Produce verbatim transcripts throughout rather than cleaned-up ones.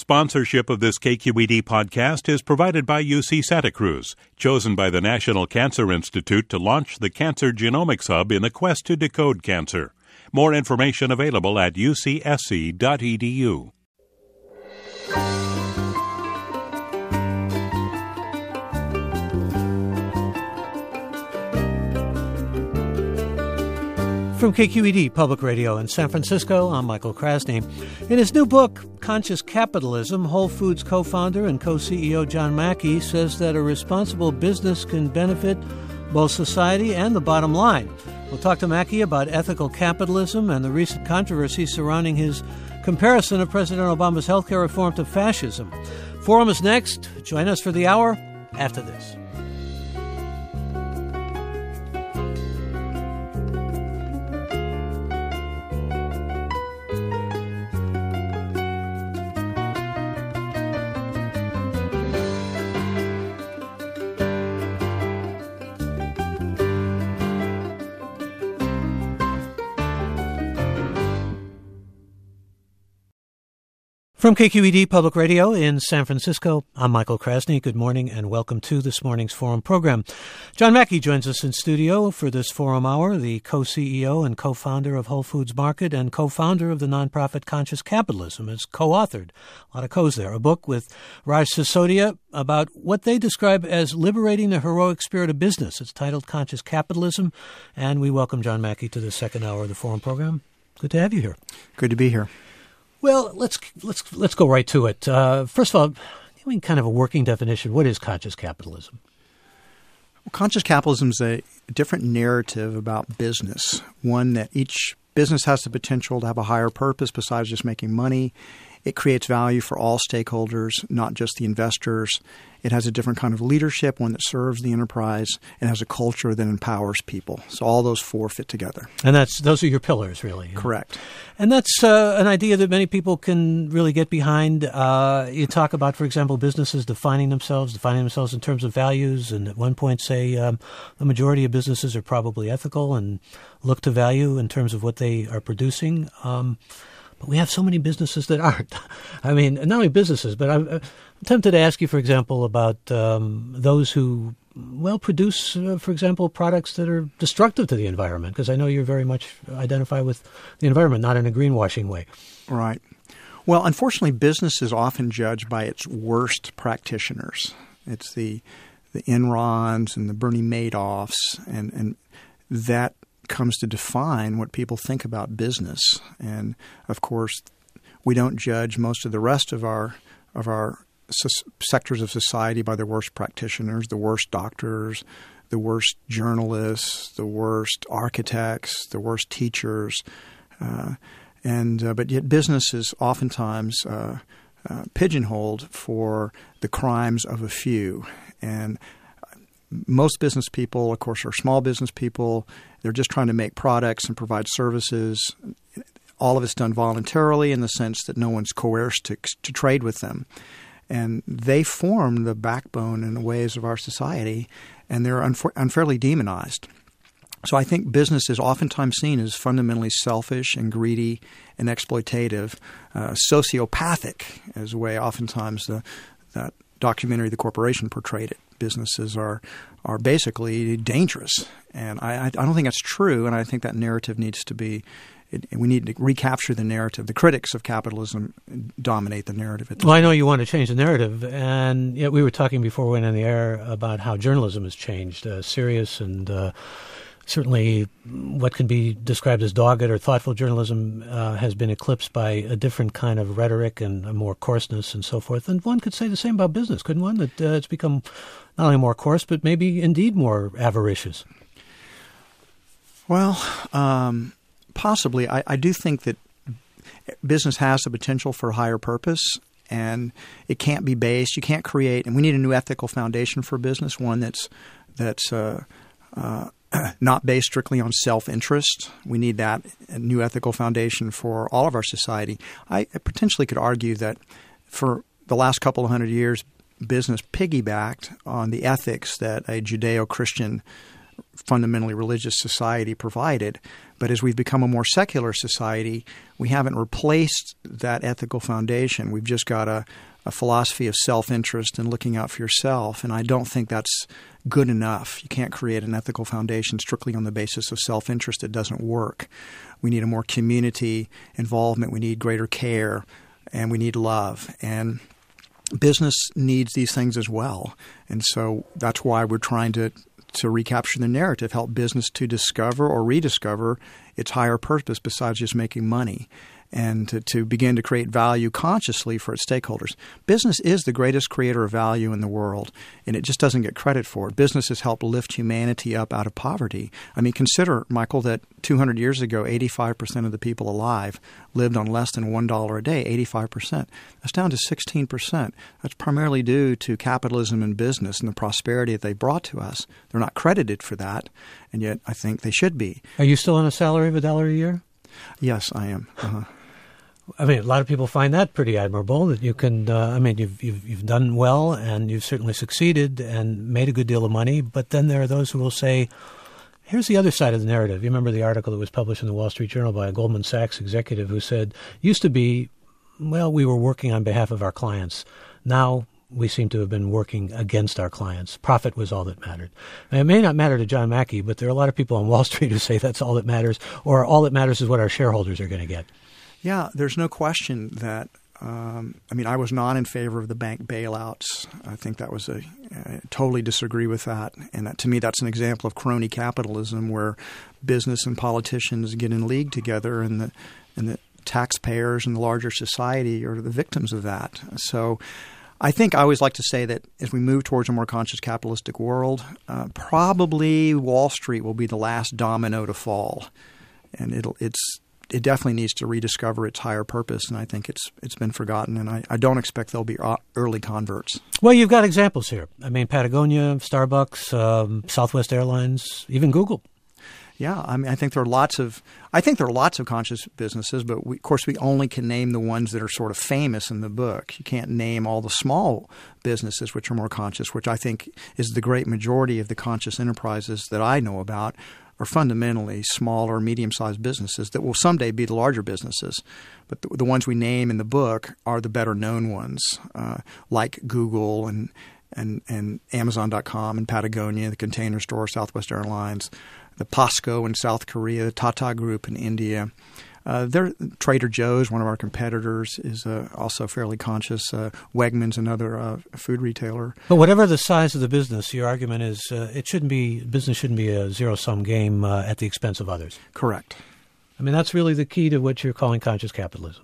Sponsorship of this K Q E D podcast is provided by U C Santa Cruz, chosen by the National Cancer Institute to launch the Cancer Genomics Hub in the quest to decode cancer. More information available at u c s c dot e d u. From K Q E D Public Radio in San Francisco, I'm Michael Krasny. In his new book, Conscious Capitalism, Whole Foods co-founder and co-C E O John Mackey says that a responsible business can benefit both society and the bottom line. We'll talk to Mackey about ethical capitalism and the recent controversy surrounding his comparison of President Obama's healthcare reform to fascism. Forum is next. Join us for the hour after this. From K Q E D Public Radio in San Francisco, I'm Michael Krasny. Good morning and welcome to this morning's Forum program. John Mackey joins us in studio for this Forum Hour, the co-C E O and co-founder of Whole Foods Market and co-founder of the nonprofit Conscious Capitalism. Has co-authored, a lot of co's there, a book with Raj Sisodia about what they describe as liberating the heroic spirit of business. It's titled Conscious Capitalism, and we welcome John Mackey to the second hour of the Forum program. Good to have you here. Good to be here. Well, let's let's let's go right to it. Uh, first of all, I mean, kind of a working definition. What is conscious capitalism? Well, conscious capitalism is a different narrative about business, one that each business has the potential to have a higher purpose besides just making money. It creates value for all stakeholders, not just the investors. It has a different kind of leadership, one that serves the enterprise, and has a culture that empowers people. So all those four fit together. And that's those are your pillars, really. Correct. And that's uh, an idea that many people can really get behind. Uh, you talk about, for example, businesses defining themselves, defining themselves in terms of values, and at one point say um, the majority of businesses are probably ethical and look to value in terms of what they are producing. Um But we have so many businesses that aren't. I mean, not only businesses, but I'm, I'm tempted to ask you, for example, about um, those who, well, produce, uh, for example, products that are destructive to the environment, because I know you're very much identify with the environment, not in a greenwashing way. Right. Well, unfortunately, business is often judged by its worst practitioners. It's the the Enrons and the Bernie Madoffs, and, and that comes to define what people think about business. And of course, we don't judge most of the rest of our of our s- sectors of society by their worst practitioners, the worst doctors, the worst journalists, the worst architects, the worst teachers. Uh, and uh, but yet business is oftentimes uh, uh, pigeonholed for the crimes of a few. And most business people, of course, are small business people. They're just trying to make products and provide services. All of it's done voluntarily in the sense that no one's coerced to, to trade with them. And they form the backbone and the ways of our society, and they're unfa- unfairly demonized. So I think business is oftentimes seen as fundamentally selfish and greedy and exploitative, uh, sociopathic as the way oftentimes the, that documentary The Corporation portrayed it. Businesses are are basically dangerous, and I, I don't think that's true. And I think that narrative needs to be. It, we need to recapture the narrative. The critics of capitalism dominate the narrative. At this well, point. I know you want to change the narrative, and yet we were talking before we went on the air about how journalism has changed, uh, serious and. Uh, Certainly what can be described as dogged or thoughtful journalism uh, has been eclipsed by a different kind of rhetoric and a more coarseness and so forth. And one could say the same about business, couldn't one? That uh, it's become not only more coarse, but maybe indeed more avaricious. Well, um, possibly. I, I do think that business has the potential for a higher purpose, and it can't be based. You can't create – and we need a new ethical foundation for business, one that's that's uh, uh, – not based strictly on self-interest. We need that a new ethical foundation for all of our society. I potentially could argue that for the last couple of hundred years, business piggybacked on the ethics that a Judeo-Christian fundamentally religious society provided. But as we've become a more secular society, we haven't replaced that ethical foundation. We've just got a, a philosophy of self-interest and looking out for yourself, and I don't think that's good enough. You can't create an ethical foundation strictly on the basis of self-interest. It doesn't work. We need a more community involvement. We need greater care, and we need love. And business needs these things as well. And so that's why we're trying to to recapture the narrative, help business to discover or rediscover its higher purpose besides just making money, and to, to begin to create value consciously for its stakeholders. Business is the greatest creator of value in the world, and it just doesn't get credit for it. Business has helped lift humanity up out of poverty. I mean, consider, Michael, that two hundred years ago, eighty-five percent of the people alive lived on less than one dollar a day, eighty-five percent. That's down to sixteen percent. That's primarily due to capitalism and business and the prosperity that they brought to us. They're not credited for that, and yet I think they should be. Are you still on a salary of a dollar a year? Yes, I am. Uh-huh. I mean, a lot of people find that pretty admirable, that you can, uh, I mean, you've, you've you've done well and you've certainly succeeded and made a good deal of money, but then there are those who will say, here's the other side of the narrative. You remember the article that was published in the Wall Street Journal by a Goldman Sachs executive who said, used to be, well, we were working on behalf of our clients. Now we seem to have been working against our clients. Profit was all that mattered. And it may not matter to John Mackey, but there are a lot of people on Wall Street who say that's all that matters, or all that matters is what our shareholders are going to get. Yeah, there's no question that, um, I mean, I was not in favor of the bank bailouts. I think that was a, I totally disagree with that. And that, to me, that's an example of crony capitalism where business and politicians get in league together, and the, and the taxpayers and the larger society are the victims of that. So I think I always like to say that as we move towards a more conscious capitalistic world, uh, probably Wall Street will be the last domino to fall. And it'll, it's, it definitely needs to rediscover its higher purpose, and I think it's it's been forgotten, and I, I don't expect there'll be early converts. Well, you've got examples here. I mean, Patagonia, Starbucks, um, Southwest Airlines, even Google. Yeah, I mean, I think there are lots of I think there are lots of conscious businesses, but we, of course we only can name the ones that are sort of famous in the book. You can't name all the small businesses which are more conscious, which I think is the great majority of the conscious enterprises that I know about. Are fundamentally smaller, medium-sized businesses that will someday be the larger businesses. But the, the ones we name in the book are the better-known ones, uh, like Google and, and, and Amazon dot com and Patagonia, the Container Store, Southwest Airlines, the POSCO in South Korea, the Tata Group in India. Uh, they're, Trader Joe's, one of our competitors, is uh, also fairly conscious. Uh, Wegmans, another uh, food retailer. But whatever the size of the business, your argument is uh, it shouldn't be business shouldn't be a zero-sum game uh, at the expense of others. Correct. I mean, that's really the key to what you're calling conscious capitalism.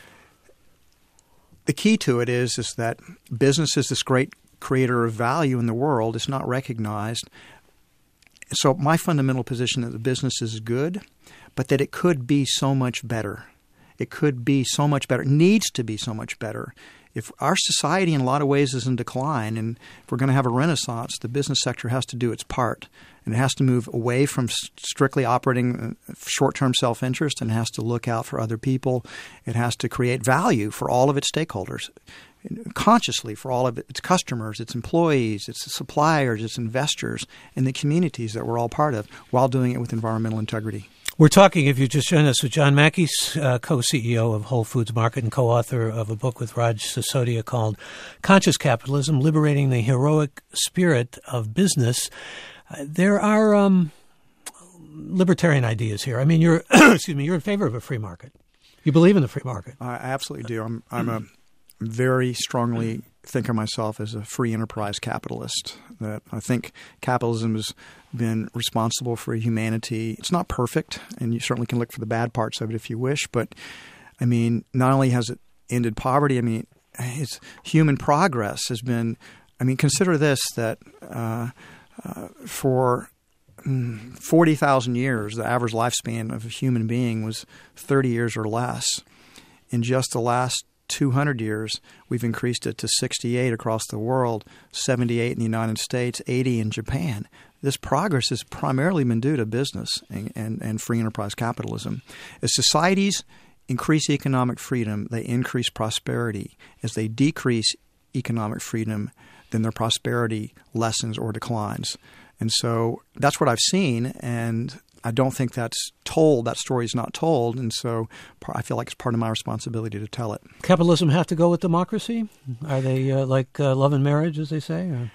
The key to it is is that business is this great creator of value in the world. It's not recognized. So my fundamental position is that the business is good, but that it could be so much better. It could be so much better. It needs to be so much better. If our society in a lot of ways is in decline, and if we're going to have a renaissance, the business sector has to do its part. And it has to move away from strictly operating short-term self-interest, and has to look out for other people. It has to create value for all of its stakeholders, consciously for all of its customers, its employees, its suppliers, its investors, and the communities that we're all part of, while doing it with environmental integrity. We're talking, if you just joined us, with John Mackey, uh, co-C E O of Whole Foods Market and co-author of a book with Raj Sisodia called Conscious Capitalism, Liberating the Heroic Spirit of Business. Uh, there are um, libertarian ideas here. I mean, you're excuse me, you're in favor of a free market. You believe in the free market. I absolutely do. I'm, I'm a very strongly think of myself as a free enterprise capitalist. That I think capitalism has been responsible for humanity. It's not perfect, and you certainly can look for the bad parts of it if you wish. But I mean, not only has it ended poverty, I mean, it's human progress has been. I mean, consider this: that uh, uh, for mm, forty thousand years, the average lifespan of a human being was thirty years or less. In just the last two hundred years, we've increased it to sixty-eight across the world, seventy-eight in the United States, eighty in Japan. This progress has primarily been due to business and, and, and free enterprise capitalism. As societies increase economic freedom, they increase prosperity. As they decrease economic freedom, then their prosperity lessens or declines. And so that's what I've seen, and I don't think that's told. That story is not told, and so I feel like it's part of my responsibility to tell it. Capitalism have to go with democracy? Are they uh, like uh, love and marriage, as they say? Or?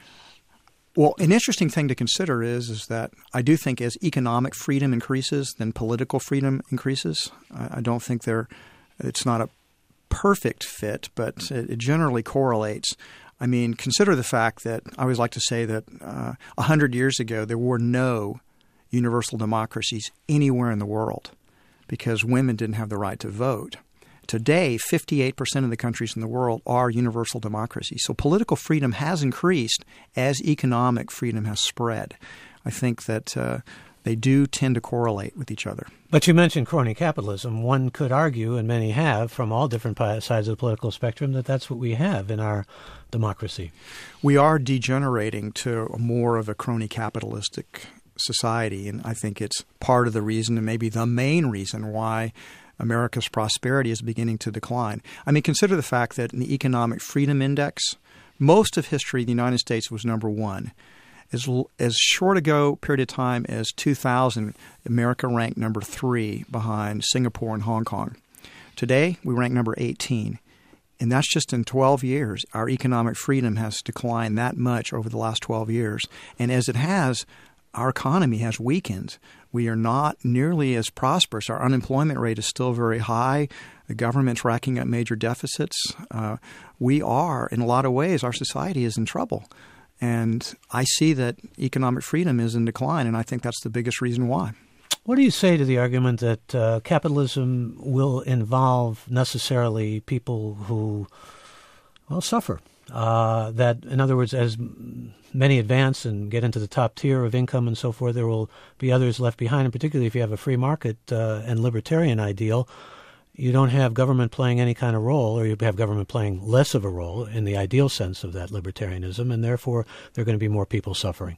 Well, an interesting thing to consider is is that I do think as economic freedom increases, then political freedom increases. I, I don't think they're it's not a perfect fit, but it, it generally correlates. I mean, consider the fact that I always like to say that uh, one hundred years ago there were no universal democracies anywhere in the world because women didn't have the right to vote. Today, fifty-eight percent of the countries in the world are universal democracies. So political freedom has increased as economic freedom has spread. I think that uh, they do tend to correlate with each other. But you mentioned crony capitalism. One could argue, and many have, from all different sides of the political spectrum, that that's what we have in our democracy. We are degenerating to more of a crony capitalistic society, and I think it's part of the reason, and maybe the main reason, why America's prosperity is beginning to decline. I mean, consider the fact that in the Economic Freedom Index, most of history, the United States was number one. As, as short ago period of time as two thousand, America ranked number three behind Singapore and Hong Kong. Today, we rank number eighteen. And that's just in twelve years. Our economic freedom has declined that much over the last twelve years. And as it has, our economy has weakened. We are not nearly as prosperous. Our unemployment rate is still very high. The government's racking up major deficits. Uh, we are, in a lot of ways, our society is in trouble. And I see that economic freedom is in decline, and I think that's the biggest reason why. What do you say to the argument that uh, capitalism will involve necessarily people who, well, suffer? Uh, that, in other words, as many advance and get into the top tier of income and so forth, there will be others left behind, and particularly if you have a free market uh, and libertarian ideal, you don't have government playing any kind of role, or you have government playing less of a role in the ideal sense of that libertarianism, and therefore there are going to be more people suffering.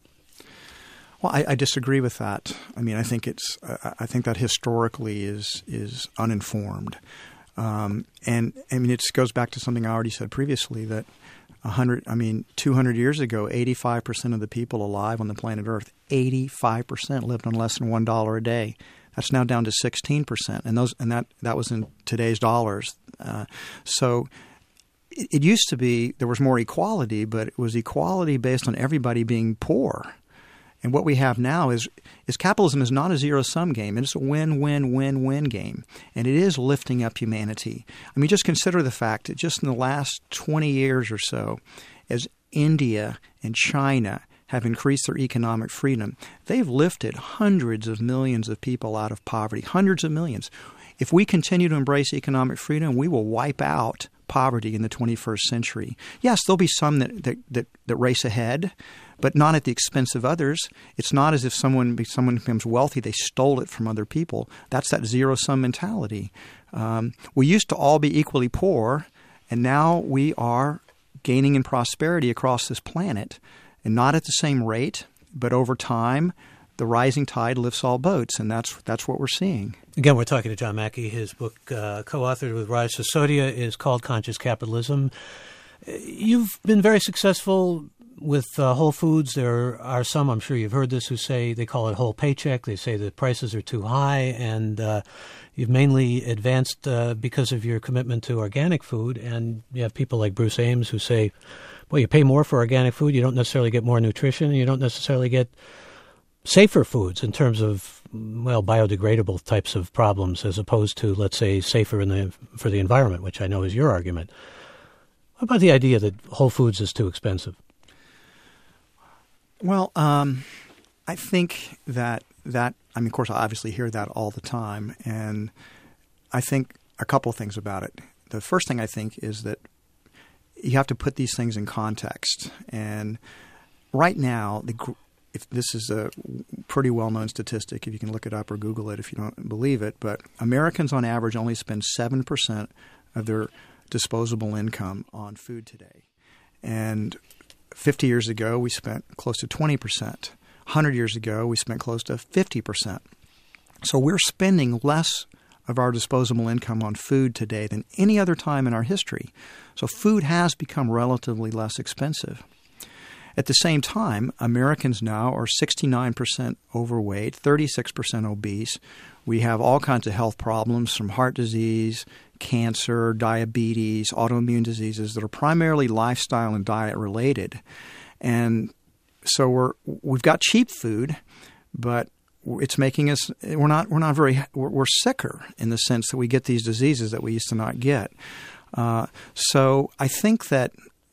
Well, I, I disagree with that. I mean, I think it's uh, I think that historically is is uninformed, um, and I mean it goes back to something I already said previously, that a hundred, I mean, two hundred years ago, eighty-five percent of the people alive on the planet Earth, eighty-five percent lived on less than one dollar a day. That's now down to sixteen percent, and those and that that was in today's dollars. Uh, so it, it used to be there was more equality, but it was equality based on everybody being poor. And what we have now is is capitalism is not a zero-sum game. It is a win-win-win-win game. And it is lifting up humanity. I mean, just consider the fact that just in the last twenty years or so, as India and China have increased their economic freedom, they've lifted hundreds of millions of people out of poverty, hundreds of millions. If we continue to embrace economic freedom, we will wipe out poverty in the twenty-first century. Yes, there'll be some that, that, that, that race ahead, but not at the expense of others. It's not as if someone someone becomes wealthy, they stole it from other people. That's that zero-sum mentality. Um, we used to all be equally poor, and now we are gaining in prosperity across this planet, and not at the same rate, but over time, the rising tide lifts all boats, and that's that's what we're seeing. Again, we're talking to John Mackey. His book, uh, co-authored with Raj Sisodia, is called Conscious Capitalism. You've been very successful with uh, Whole Foods. There are some, I'm sure you've heard this, who say they call it whole paycheck. They say the prices are too high, and uh, you've mainly advanced uh, because of your commitment to organic food. And you have people like Bruce Ames who say, well, you pay more for organic food, you don't necessarily get more nutrition, and you don't necessarily get safer foods in terms of, well, biodegradable types of problems, as opposed to, let's say, safer in the for the environment, which I know is your argument. What about the idea that Whole Foods is too expensive? Well, um, I think that that I mean, of course, I obviously hear that all the time, and I think a couple of things about it. The first thing I think is that you have to put these things in context, and right now, the If this is a pretty well-known statistic, if you can look it up or Google it if you don't believe it, but Americans on average only spend seven percent of their disposable income on food today. And fifty years ago, we spent close to twenty percent. one hundred years ago, we spent close to fifty percent. So we're spending less of our disposable income on food today than any other time in our history. So food has become relatively less expensive. At the same time, Americans now are sixty-nine percent overweight, thirty-six percent obese. We have all kinds of health problems from heart disease, cancer, diabetes, autoimmune diseases that are primarily lifestyle and diet related. And so we're we've got cheap food, but it's making us we're not we're not very we're, we're sicker in the sense that we get these diseases that we used to not get. Uh, so I think that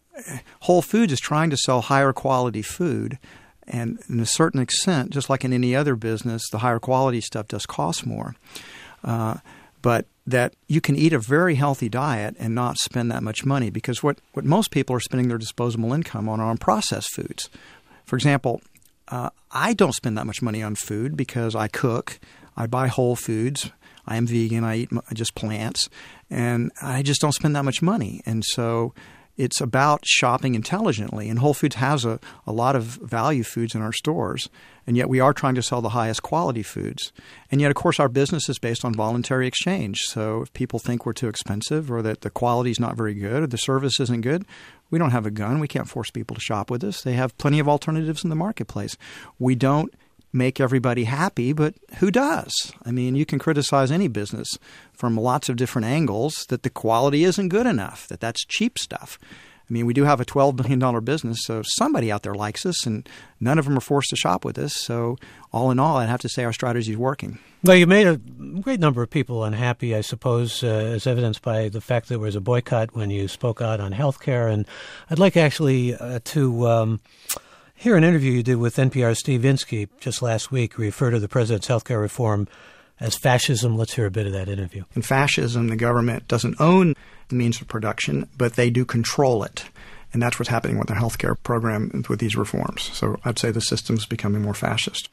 Whole Foods is trying to sell higher quality food. And in a certain extent, just like in any other business, the higher quality stuff does cost more. Uh, but that you can eat a very healthy diet and not spend that much money, because what, what most people are spending their disposable income on are on processed foods. For example, uh, I don't spend that much money on food because I cook. I buy whole foods. I am vegan. I eat just plants. And I just don't spend that much money. And so it's about shopping intelligently, and Whole Foods has a, a lot of value foods in our stores, and yet we are trying to sell the highest quality foods. And yet, of course, our business is based on voluntary exchange. So if people think we're too expensive or that the quality is not very good or the service isn't good, we don't have a gun. We can't force people to shop with us. They have plenty of alternatives in the marketplace. We don't make everybody happy, but who does? I mean, you can criticize any business from lots of different angles that the quality isn't good enough, that that's cheap stuff. I mean, we do have a twelve billion dollars business, so somebody out there likes us, and none of them are forced to shop with us. So all in all, I'd have to say our strategy is working. Well, you made a great number of people unhappy, I suppose, uh, as evidenced by the fact that there was a boycott when you spoke out on health care. And I'd like actually uh, to um, hear an interview you did with N P R's Steve Inskeep just last week. You referred to the president's health care reform as fascism. Let's hear a bit of that interview. In fascism, the government doesn't own the means of production, but they do control it. And that's what's happening with the health care program with these reforms. So I'd say the system's becoming more fascist.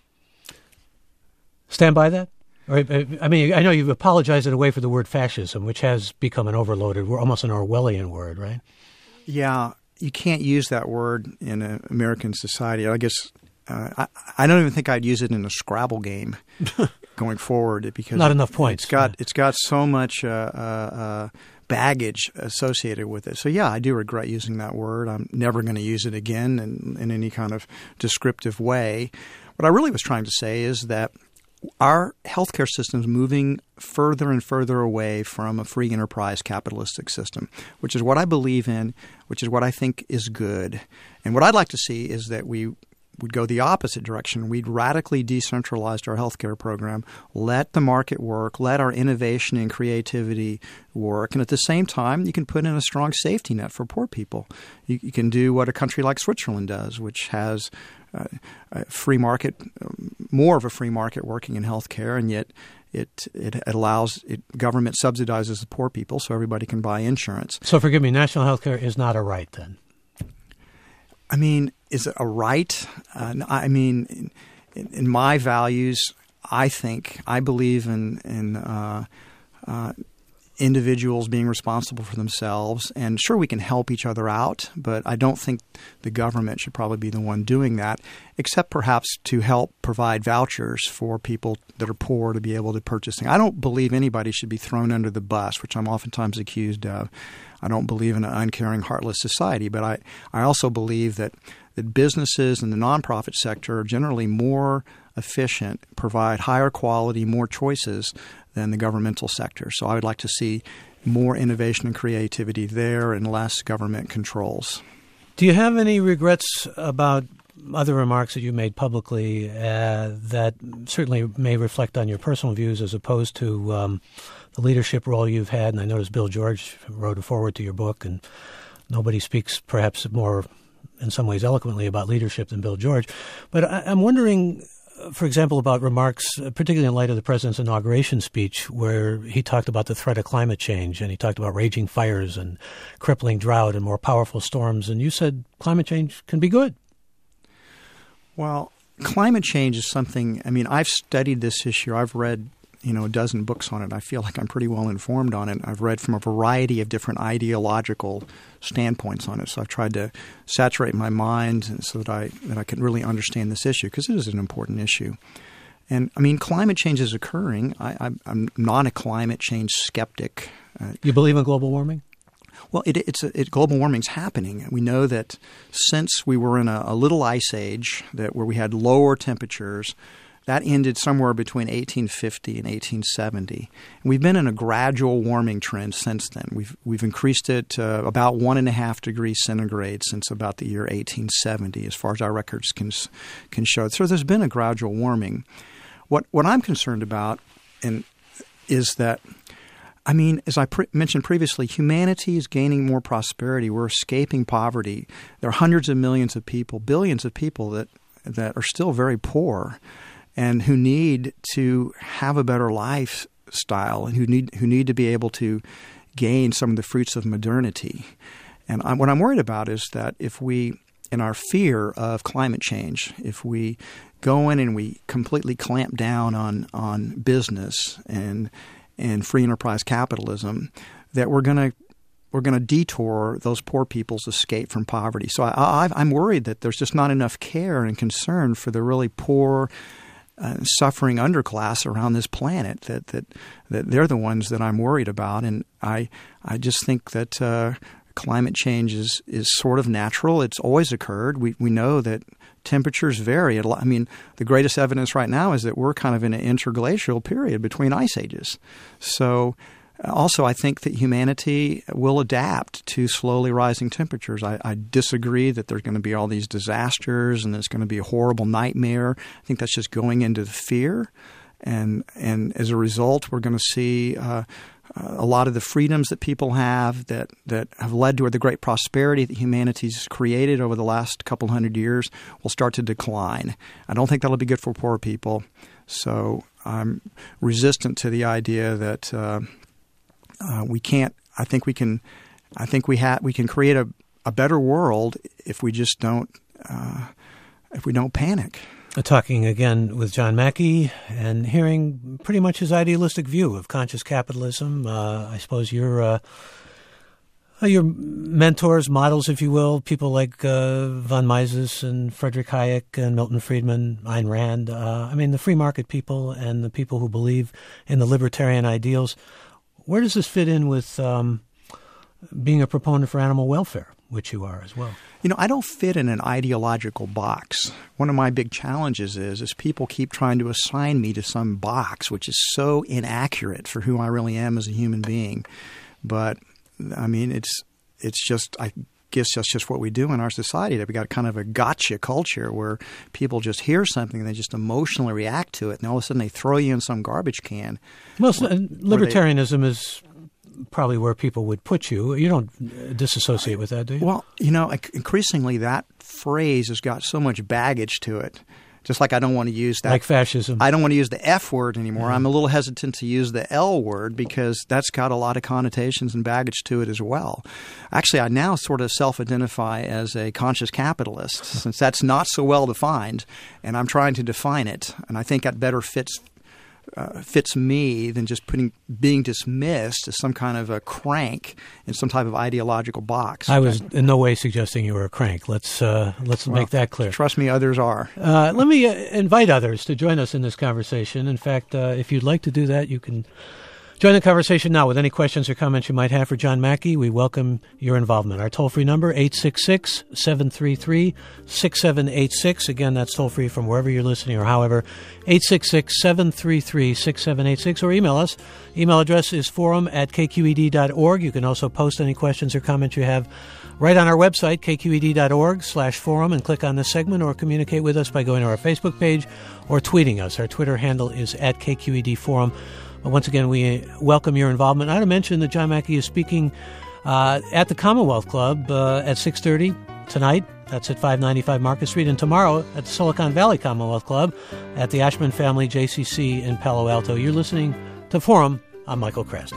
Stand by that? Or, I mean, I know you've apologized in a way for the word fascism, which has become an overloaded, almost an Orwellian word, right? Yeah, you can't use that word in an American society. I guess uh, I, I don't even think I'd use it in a Scrabble game going forward, because not enough points. It's got yeah. it's got so much uh, uh, uh, baggage associated with it. So yeah, I do regret using that word. I'm never going to use it again in, in any kind of descriptive way. What I really was trying to say is that our healthcare system is moving further and further away from a free enterprise capitalistic system, which is what I believe in, which is what I think is good. And what I'd like to see is that we would go the opposite direction. We'd radically decentralize our healthcare program, let the market work, let our innovation and creativity work. And at the same time, you can put in a strong safety net for poor people. You, you can do what a country like Switzerland does, which has uh, a free market, more of a free market working in healthcare, and yet it it allows it, government subsidizes the poor people so everybody can buy insurance. So forgive me, national healthcare is not a right then? I mean, is it a right? Uh, I mean, in, in my values, I think I believe in in uh, uh, individuals being responsible for themselves. And sure, we can help each other out, but I don't think the government should probably be the one doing that, except perhaps to help provide vouchers for people that are poor to be able to purchase things. I don't believe anybody should be thrown under the bus, which I'm oftentimes accused of. I don't believe in an uncaring, heartless society, but I, I also believe that, that businesses and the nonprofit sector are generally more efficient, provide higher quality, more choices than the governmental sector. So I would like to see more innovation and creativity there and less government controls. Do you have any regrets about other remarks that you made publicly uh, that certainly may reflect on your personal views as opposed to um, the leadership role you've had? And I noticed Bill George wrote a foreword to your book, and nobody speaks perhaps more in some ways eloquently about leadership than Bill George. But I, I'm wondering, for example, about remarks, particularly in light of the president's inauguration speech, where he talked about the threat of climate change, and he talked about raging fires and crippling drought and more powerful storms. And you said climate change can be good. Well, climate change is something, I mean, I've studied this issue. I've read, you know, a dozen books on it. I feel like I'm pretty well informed on it. I've read from a variety of different ideological standpoints on it. So I've tried to saturate my mind so that I that I can really understand this issue, because it is an important issue. And, I mean, climate change is occurring. I, I, I'm not a climate change skeptic. Uh, you believe in global warming? Well, it, it's a, it, global warming's happening. We know that since we were in a, a little ice age, that where we had lower temperatures, that ended somewhere between eighteen fifty and eighteen seventy. And we've been in a gradual warming trend since then. We've we've increased it uh, about one and a half degrees centigrade since about the year eighteen seventy, as far as our records can can show. So there's been a gradual warming. What what I'm concerned about, and is that, I mean, as I pre- mentioned previously, humanity is gaining more prosperity. We're escaping poverty. There are hundreds of millions of people, billions of people that that are still very poor, and who need to have a better lifestyle, and who need who need to be able to gain some of the fruits of modernity. And I'm, what I'm worried about is that if we, in our fear of climate change, if we go in and we completely clamp down on on business and and free enterprise capitalism, that we're going to we're going to detour those poor people's escape from poverty. So I, I, I'm worried that there's just not enough care and concern for the really poor, Uh, suffering underclass around this planet, that, that that they're the ones that I'm worried about. And I I just think that uh, climate change is, is sort of natural. It's always occurred. We we know that temperatures vary. I mean, the greatest evidence right now is that we're kind of in an interglacial period between ice ages. So also, I think that humanity will adapt to slowly rising temperatures. I, I disagree that there's going to be all these disasters and it's going to be a horrible nightmare. I think that's just going into the fear. And and as a result, we're going to see uh, a lot of the freedoms that people have that, that have led to the great prosperity that humanity's created over the last couple hundred years will start to decline. I don't think that'll be good for poor people. So I'm resistant to the idea that uh, Uh, we can't. I think we can. I think we have. We can create a, a better world if we just don't. Uh, if we don't panic. Talking again with John Mackey and hearing pretty much his idealistic view of conscious capitalism. Uh, I suppose your uh, your mentors, models, if you will, people like uh, von Mises and Friedrich Hayek and Milton Friedman, Ayn Rand. Uh, I mean, the free market people and the people who believe in the libertarian ideals. Where does this fit in with um, being a proponent for animal welfare, which you are as well? You know, I don't fit in an ideological box. One of my big challenges is, is people keep trying to assign me to some box, which is so inaccurate for who I really am as a human being. But, I mean, it's it's just – I guess that's just what we do in our society. That we got kind of a gotcha culture where people just hear something and they just emotionally react to it, and all of a sudden they throw you in some garbage can. Well, where, libertarianism they, is probably where people would put you. You don't disassociate with that, do you? Well, you know, increasingly that phrase has got so much baggage to it. Just like I don't want to use that. Like fascism. I don't want to use the F word anymore. Yeah. I'm a little hesitant to use the L word because that's got a lot of connotations and baggage to it as well. Actually, I now sort of self-identify as a conscious capitalist since that's not so well defined, and I'm trying to define it. And I think that better fits Uh, fits me than just putting being dismissed as some kind of a crank in some type of ideological box. I was in no way suggesting you were a crank. Let's uh, let's well, make that clear. Trust me, others are. Uh, let me uh, invite others to join us in this conversation. In fact, uh, if you'd like to do that, you can join the conversation now with any questions or comments you might have for John Mackey. We welcome your involvement. Our toll-free number, eight six six, seven three three, six seven eight six. Again, that's toll-free from wherever you're listening or however. eight six six, seven three three, six seven eight six. Or email us. Email address is forum at k q e d dot org. You can also post any questions or comments you have right on our website, k q e d dot org slash forum, and click on this segment, or communicate with us by going to our Facebook page or tweeting us. Our Twitter handle is at K Q E D Forum. Once again, we welcome your involvement. I ought to mention that John Mackey is speaking uh, at the Commonwealth Club uh, at six thirty tonight. That's at five ninety-five Market Street. And tomorrow at the Silicon Valley Commonwealth Club at the Ashman Family J C C in Palo Alto. You're listening to Forum. I'm Michael Krasny.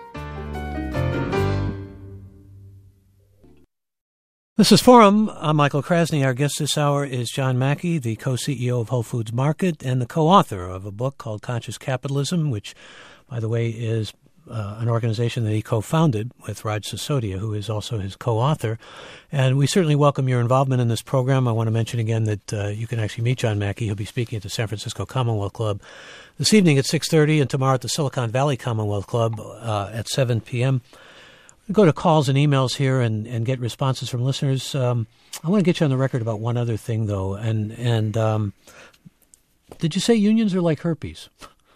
This is Forum. I'm Michael Krasny. Our guest this hour is John Mackey, the co-C E O of Whole Foods Market and the co-author of a book called Conscious Capitalism, which, by the way, is uh, an organization that he co-founded with Raj Sisodia, who is also his co-author. And we certainly welcome your involvement in this program. I want to mention again that uh, you can actually meet John Mackey. He'll be speaking at the San Francisco Commonwealth Club this evening at six thirty and tomorrow at the Silicon Valley Commonwealth Club uh, at seven p.m., go to calls and emails here and, and get responses from listeners. Um, I want to get you on the record about one other thing, though. And and um, did you say unions are like herpes?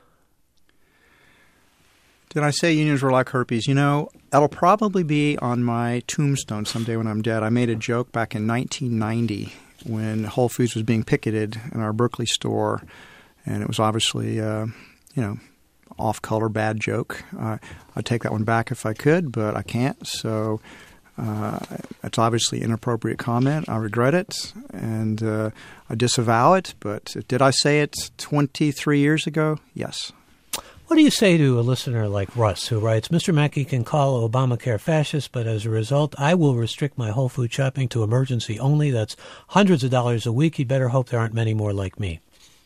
Did I say unions were like herpes? You know, that'll probably be on my tombstone someday when I'm dead. I made a joke back in nineteen ninety when Whole Foods was being picketed in our Berkeley store, and it was obviously, uh, you know, off-color bad joke. Uh, I'd take that one back if I could, but I can't. So uh, it's obviously inappropriate comment. I regret it, and uh, I disavow it. But did I say it twenty-three years ago? Yes. What do you say to a listener like Russ, who writes, Mister Mackey can call Obamacare fascist, but as a result, I will restrict my Whole Food shopping to emergency only. That's hundreds of dollars a week. He'd better hope there aren't many more like me.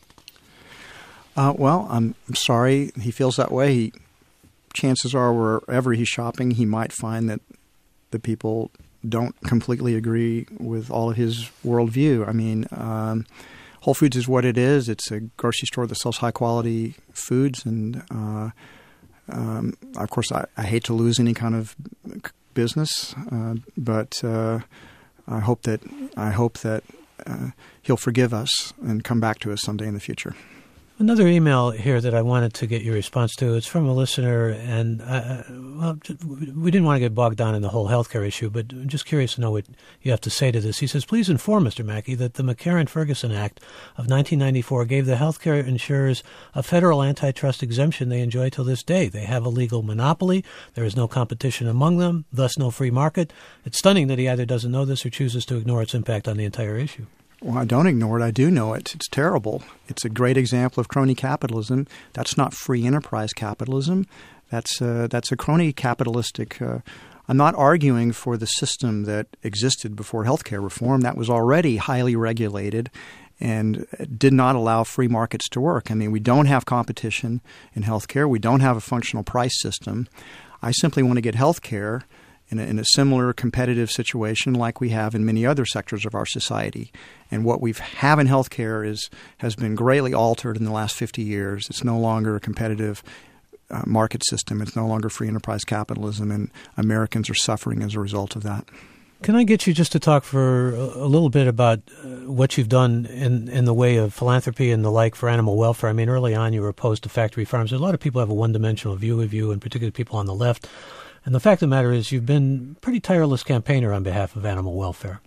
Uh, well, I'm sorry he feels that way. He, chances are wherever he's shopping, he might find that the people don't completely agree with all of his worldview. I mean, um, Whole Foods is what it is. It's a grocery store that sells high-quality foods. And, uh, um, of course, I, I hate to lose any kind of business, uh, but uh, I hope that I hope that uh, he'll forgive us and come back to us someday in the future. Another email here that I wanted to get your response to. It's from a listener, and uh, well, we didn't want to get bogged down in the whole healthcare issue, but I'm just curious to know what you have to say to this. He says, please inform Mister Mackey that the McCarran-Ferguson Act of nineteen ninety-four gave the healthcare insurers a federal antitrust exemption they enjoy till this day. They have a legal monopoly. There is no competition among them, thus no free market. It's stunning that he either doesn't know this or chooses to ignore its impact on the entire issue. Well, I don't ignore it. I do know it. It's terrible. It's a great example of crony capitalism. That's not free enterprise capitalism. That's uh, that's a crony capitalistic. Uh, I'm not arguing for the system that existed before healthcare reform. That was already highly regulated and did not allow free markets to work. I mean, we don't have competition in healthcare. We don't have a functional price system. I simply want to get healthcare In a, in a similar competitive situation like we have in many other sectors of our society. And what we have in healthcare is has been greatly altered in the last fifty years. It's no longer a competitive uh, market system. It's no longer free enterprise capitalism, and Americans are suffering as a result of that. Can I get you just to talk for a little bit about uh, what you've done in, in the way of philanthropy and the like for animal welfare? I mean, early on you were opposed to factory farms. A lot of people have a one-dimensional view of you, and particularly people on the left. And the fact of the matter is you've been a pretty tireless campaigner on behalf of animal welfare.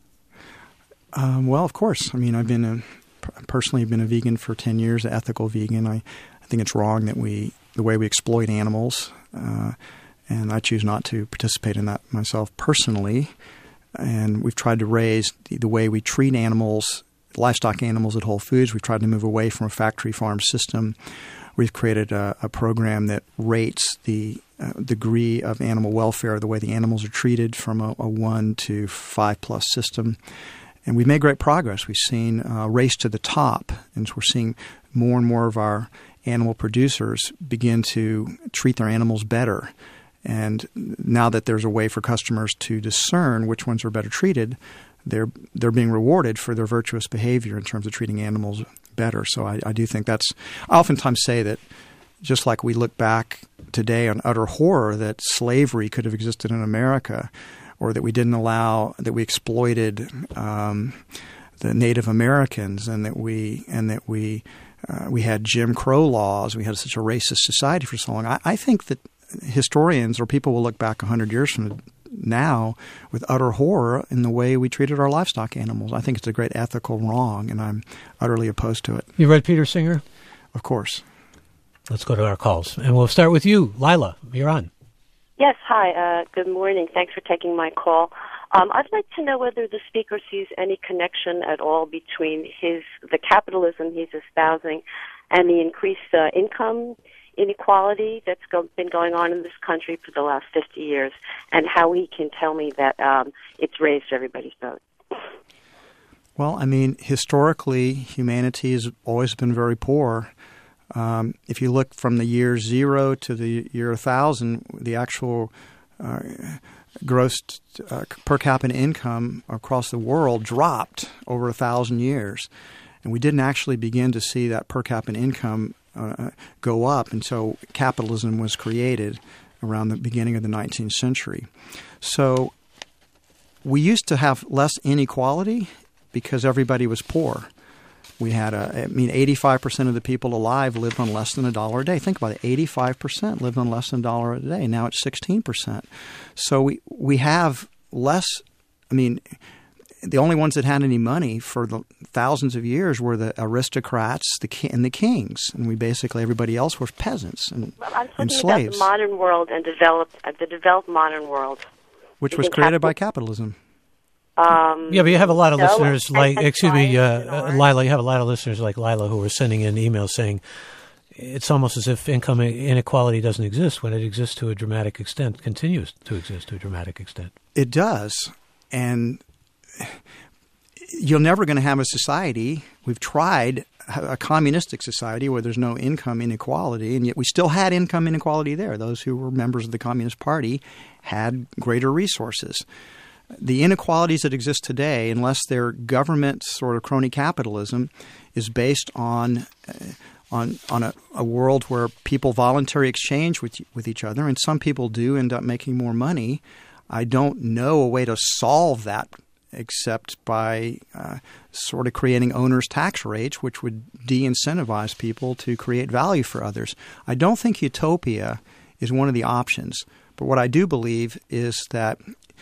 Um, well, of course. I mean, I've been a, personally been a vegan for ten years, an ethical vegan. I, I think it's wrong that we the way we exploit animals, uh, and I choose not to participate in that myself personally. And we've tried to raise the, the way we treat animals, livestock animals at Whole Foods. We've tried to move away from a factory farm system. We've created a, a program that rates the uh, degree of animal welfare, the way the animals are treated, from a, a one to five plus system. And we've made great progress. We've seen a race to the top, and we're seeing more and more of our animal producers begin to treat their animals better. And now that there's a way for customers to discern which ones are better treated, they're they're being rewarded for their virtuous behavior in terms of treating animals better. So I, I do think that's – I oftentimes say that just like we look back today on utter horror that slavery could have existed in America, or that we didn't allow – that we exploited um, the Native Americans, and that we and that we uh, we had Jim Crow laws. We had such a racist society for so long. I, I think that historians or people will look back one hundred years from now with utter horror in the way we treated our livestock animals. I think it's a great ethical wrong, and I'm utterly opposed to it. You read Peter Singer? Of course. Let's go to our calls, and we'll start with you. Lila, you're on. Yes, hi. Uh, good morning. Thanks for taking my call. Um, I'd like to know whether the speaker sees any connection at all between his the capitalism he's espousing and the increased uh, income inequality that's go, been going on in this country for the last fifty years, and how he can tell me that um, it's raised everybody's boat. Well, I mean, historically, humanity has always been very poor. Um, if you look from the year zero to the year one thousand, the actual uh, gross uh, per capita income across the world dropped over one thousand years. And we didn't actually begin to see that per capita income Uh, go up, and so capitalism was created around the beginning of the nineteenth century. So we used to have less inequality because everybody was poor. We had a, I mean, eighty-five percent of the people alive lived on less than a dollar a day. Think about it, eighty-five percent lived on less than a dollar a day. Now it's sixteen percent. So we, we have less, I mean, the only ones that had any money for the thousands of years were the aristocrats the ki- and the kings. And we basically, everybody else was peasants and, well, I'm and talking slaves. about the modern world and developed, uh, the developed modern world. Which You was think created by capital- capitalism. Um, Yeah, but you have a lot of no, listeners I- like, I excuse me, tried uh, to uh, ignore. Lila, you have a lot of listeners like Lila who are sending in emails saying it's almost as if income inequality doesn't exist when it exists to a dramatic extent, continues to exist to a dramatic extent. It does. And you're never going to have a society. We've tried a communistic society where there's no income inequality, and yet we still had income inequality there. Those who were members of the Communist Party had greater resources. The inequalities that exist today, unless they're government sort of crony capitalism, is based on uh, on on a, a world where people voluntarily exchange with with each other, and some people do end up making more money. I don't know a way to solve that except by uh, sort of creating owner's tax rates, which would de-incentivize people to create value for others. I don't think utopia is one of the options, but what I do believe is that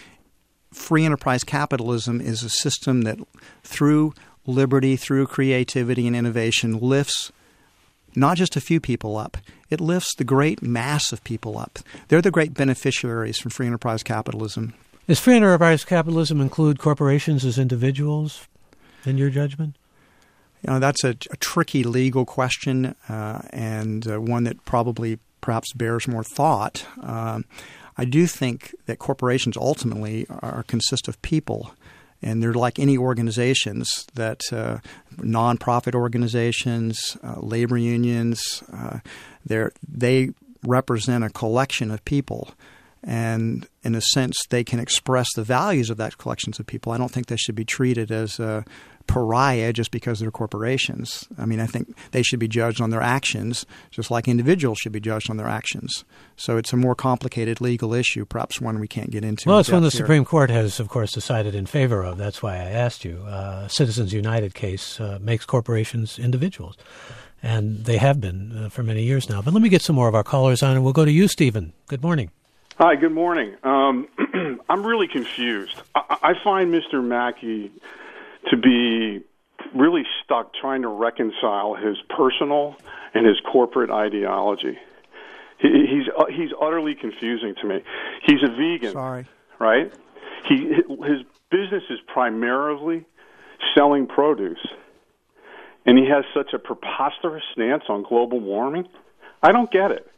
free enterprise capitalism is a system that, through liberty, through creativity and innovation, lifts not just a few people up. It lifts the great mass of people up. They're the great beneficiaries from free enterprise capitalism. Does free enterprise capitalism include corporations as individuals, in your judgment? You know, that's a, a tricky legal question uh, and uh, one that probably perhaps bears more thought. Um, I do think that corporations ultimately are consist of people, and they're like any organizations that uh, nonprofit organizations, uh, labor unions, uh, they're, they represent a collection of people. And in a sense, they can express the values of that collections of people. I don't think they should be treated as a pariah just because they're corporations. I mean, I think they should be judged on their actions, just like individuals should be judged on their actions. So it's a more complicated legal issue, perhaps one we can't get into. Well, it's one the here. Supreme Court has, of course, decided in favor of. That's why I asked you. Uh, Citizens United case uh, makes corporations individuals, and they have been uh, for many years now. But let me get some more of our callers on, and we'll go to you, Stephen. Good morning. Hi, good morning. Um, I'm really confused. I, I find Mister Mackey to be really stuck trying to reconcile his personal and his corporate ideology. He, he's uh, he's utterly confusing to me. He's a vegan, Sorry. right? He his business is primarily selling produce, and he has such a preposterous stance on global warming. I don't get it.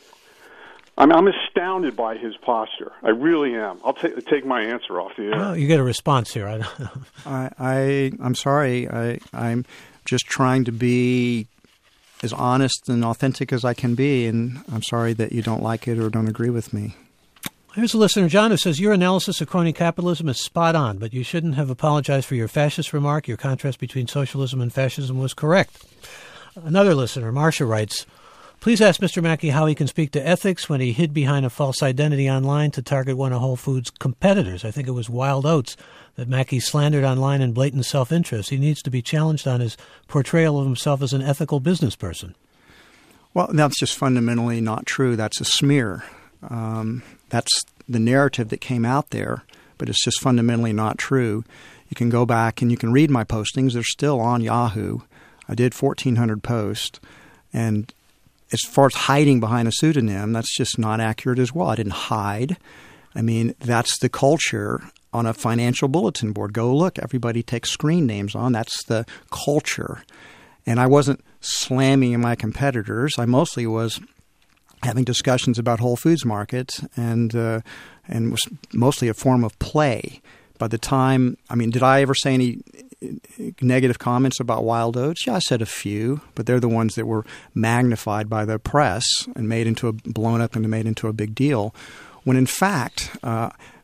I'm, I'm astounded by his posture. I really am. I'll ta- take my answer off the air. Oh, you get a response here. I don't know. I, I, I'm sorry. I, I'm just trying to be as honest and authentic as I can be, and I'm sorry that you don't like it or don't agree with me. Here's a listener, John, who says, your analysis of crony capitalism is spot on, but you shouldn't have apologized for your fascist remark. Your contrast between socialism and fascism was correct. Another listener, Marcia, writes, please ask Mister Mackey how he can speak to ethics when he hid behind a false identity online to target one of Whole Foods' competitors. I think it was Wild Oats that Mackey slandered online in blatant self-interest. He needs to be challenged on his portrayal of himself as an ethical business person. Well, that's just fundamentally not true. That's a smear. Um, that's the narrative that came out there, but it's just fundamentally not true. You can go back and you can read my postings. They're still on Yahoo. I did fourteen hundred posts, and as far as hiding behind a pseudonym, that's just not accurate as well. I didn't hide. I mean, that's the culture on a financial bulletin board. Go look. Everybody takes screen names on. That's the culture. And I wasn't slamming my competitors. I mostly was having discussions about Whole Foods Market and uh, and was mostly a form of play. By the time, I mean, did I ever say any negative comments about Wild Oats? Yeah, I said a few, but they're the ones that were magnified by the press and made into a blown up and made into a big deal. When in fact, uh,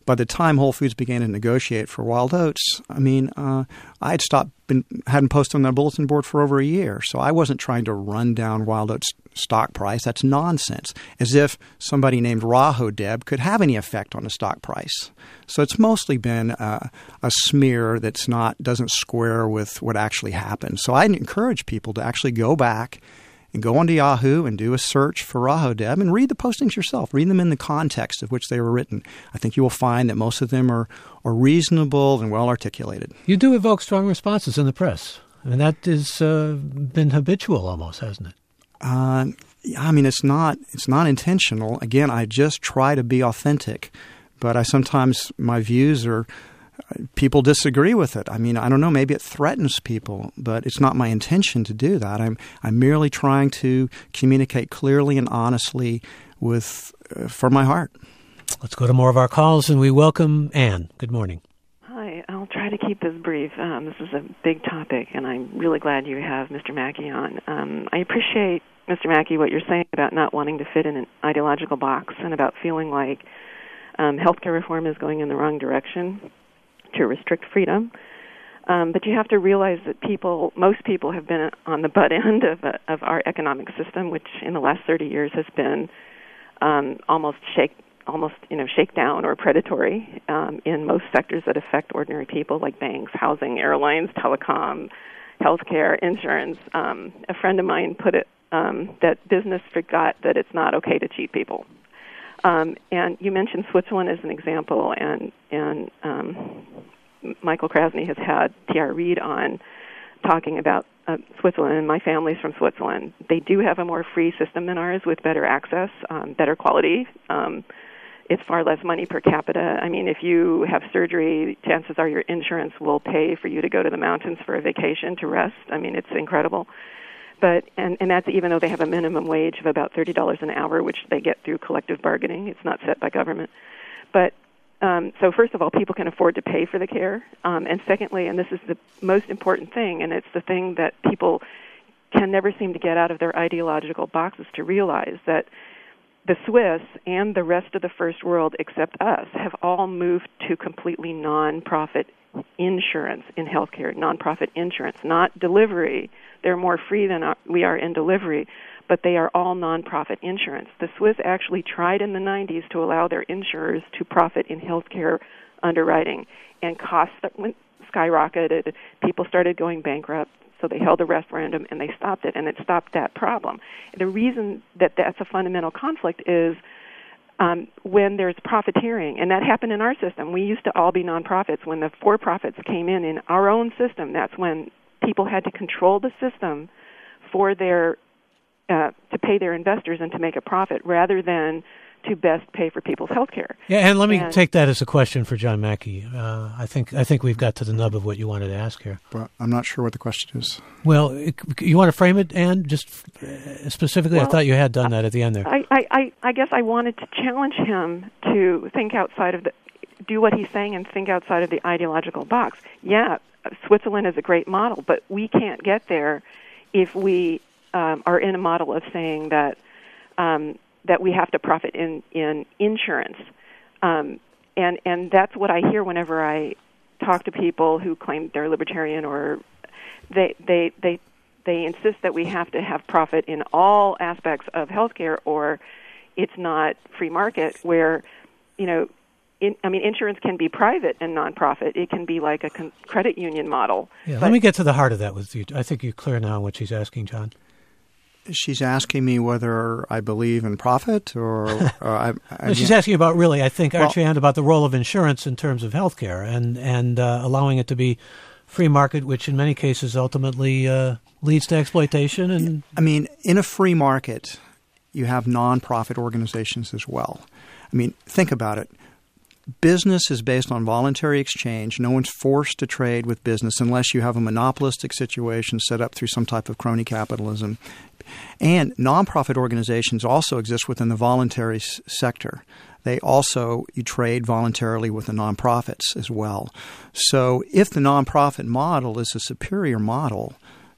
by the time Whole Foods began to negotiate for Wild Oats, I mean, uh, I had stopped, been, hadn't posted on their bulletin board for over a year. So I wasn't trying to run down Wild Oats stock price. That's nonsense. As if somebody named Rahodeb could have any effect on the stock price. So it's mostly been uh, a smear that's not doesn't square with what actually happened. So I encourage people to actually go back and go onto Yahoo and do a search for Rahodeb and read the postings yourself. Read them in the context of which they were written. I think you will find that most of them are, are reasonable and well articulated. You do evoke strong responses in the press, and that has uh, been habitual almost, hasn't it? Uh, I mean, it's not it's not intentional. Again, I just try to be authentic, but I sometimes my views are people disagree with it. I mean, I don't know. Maybe it threatens people, but it's not my intention to do that. I'm I'm merely trying to communicate clearly and honestly with uh, from my heart. Let's go to more of our calls, and we welcome Anne. Good morning. Hi, I'll try to keep this brief. Um, this is a big topic, and I'm really glad you have Mister Mackey on. Um, I appreciate, Mister Mackey, what you're saying about not wanting to fit in an ideological box and about feeling like um, healthcare reform is going in the wrong direction to restrict freedom. Um, but you have to realize that people, most people have been on the butt end of, uh, of our economic system, which in the last thirty years has been um, almost shake almost, you know, shakedown or predatory um, in most sectors that affect ordinary people, like banks, housing, airlines, telecom, healthcare, insurance. Um, a friend of mine put it um, that business forgot that it's not okay to cheat people. Um, and you mentioned Switzerland as an example, and and um, Michael Krasny has had T R Reid on talking about uh, Switzerland, and my family's from Switzerland. They do have a more free system than ours with better access, um, better quality. Um, it's far less money per capita. I mean, if you have surgery, chances are your insurance will pay for you to go to the mountains for a vacation to rest. I mean, it's incredible. But and, and that's even though they have a minimum wage of about thirty dollars an hour, which they get through collective bargaining. It's not set by government. But um, so first of all, people can afford to pay for the care. Um, and secondly, and this is the most important thing, and it's the thing that people can never seem to get out of their ideological boxes to realize, that the Swiss and the rest of the first world except us have all moved to completely non-profit insurance in healthcare, non-profit insurance, not delivery. They're more free than we are in delivery, but they are all non-profit insurance. The Swiss actually tried in the nineties to allow their insurers to profit in healthcare underwriting, and costs went skyrocketed. People started going bankrupt, so they held a referendum and they stopped it, and it stopped that problem. The reason that that's a fundamental conflict is Um, when there's profiteering, and that happened in our system. We used to all be nonprofits. When the for-profits came in in our own system, that's when people had to control the system for their uh, to pay their investors and to make a profit, rather than to best pay for people's health care. Yeah, and let me and, take that as a question for John Mackey. Uh, I think I think we've got to the nub of what you wanted to ask here. But I'm not sure what the question is. Well, it, you want to frame it, Anne, just uh, specifically? well, I thought you had done that at the end there. I, I, I guess I wanted to challenge him to think outside of the, do what he's saying and think outside of the ideological box. Yeah, Switzerland is a great model, but we can't get there if we um, are in a model of saying that um, that we have to profit in, in insurance. Um, and, and that's what I hear whenever I talk to people who claim they're libertarian, or they, they, they, they insist that we have to have profit in all aspects of healthcare, or it's not free market, where, you know, in, I mean, insurance can be private and nonprofit. It can be like a con- credit union model. Yeah, but, let me get to the heart of that with you. I think you're clear now on what she's asking, John. She's asking me whether I believe in profit, or uh, I, I, no, she's asking about, really, I think, well, Archie, about the role of insurance in terms of healthcare, and and uh, allowing it to be free market, which in many cases ultimately uh, leads to exploitation. And I mean, in a free market, you have nonprofit organizations as well. I mean, think about it. Business is based on voluntary exchange. No one's forced to trade with business unless you have a monopolistic situation set up through some type of crony capitalism. And nonprofit organizations also exist within the voluntary s- sector. They also you trade voluntarily with the nonprofits as well. So if the nonprofit model is a superior model,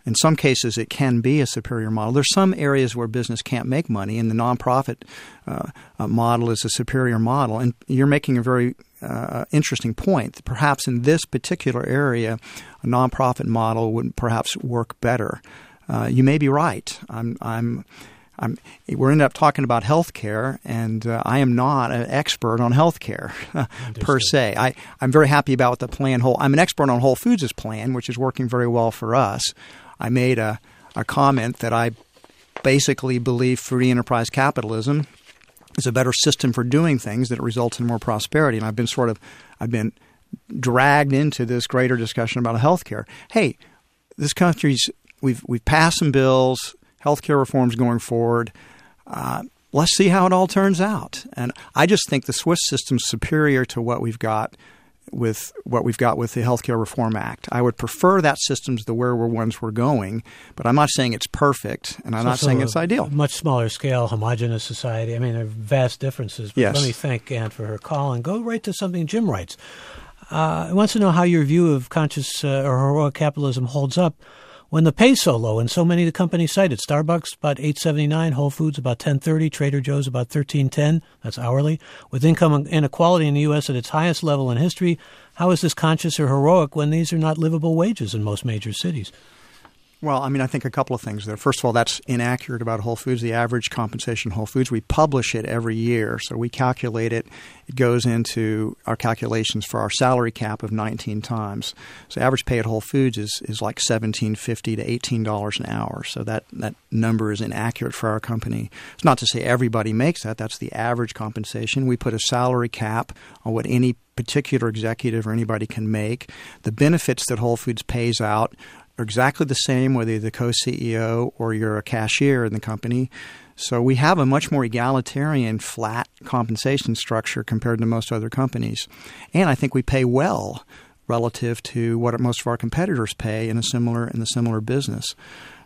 In some cases, it can be a superior model. There's some areas where business can't make money, and the nonprofit uh, uh, model is a superior model. And you're making a very uh, interesting point. Perhaps in this particular area, a nonprofit model would perhaps work better. Uh, you may be right. I'm, I'm, I'm, we're ended up talking about healthcare, and uh, I am not an expert on healthcare per se. I, I'm very happy about the plan. Whole, I'm an expert on Whole Foods' plan, which is working very well for us. I made a, a comment that I basically believe free enterprise capitalism is a better system for doing things that results in more prosperity. And I've been sort of I've been dragged into this greater discussion about healthcare. Hey, this country's we've we've passed some bills, healthcare reforms going forward. Uh, let's see how it all turns out. And I just think the Swiss system's superior to what we've got with what we've got with the Healthcare Reform Act. I would prefer that system to the where we're ones we're going, but I'm not saying it's perfect, and I'm so, not so saying it's ideal. Much smaller scale, homogenous society. I mean, there are vast differences. But yes. Let me thank Ann for her call and go right to something Jim writes. Uh, he wants to know how your view of conscious uh, or heroic capitalism holds up when the pay's so low, and so many of the companies cited. Starbucks about eight seventy-nine, Whole Foods about ten thirty, Trader Joe's about thirteen ten. That's hourly. With income inequality in the U S at its highest level in history, how is this conscious or heroic when these are not livable wages in most major cities? Well, I mean, I think a couple of things there. First of all, that's inaccurate about Whole Foods. The average compensation Whole Foods, we publish it every year. So we calculate it. It goes into our calculations for our salary cap of nineteen times. So average pay at Whole Foods is, is like seventeen fifty to eighteen dollars an hour. So that, that number is inaccurate for our company. It's not to say everybody makes that. That's the average compensation. We put a salary cap on what any particular executive or anybody can make. The benefits that Whole Foods pays out are exactly the same whether you're the co-C E O or you're a cashier in the company. So we have a much more egalitarian, flat compensation structure compared to most other companies. And I think we pay well relative to what most of our competitors pay in a similar in a similar business.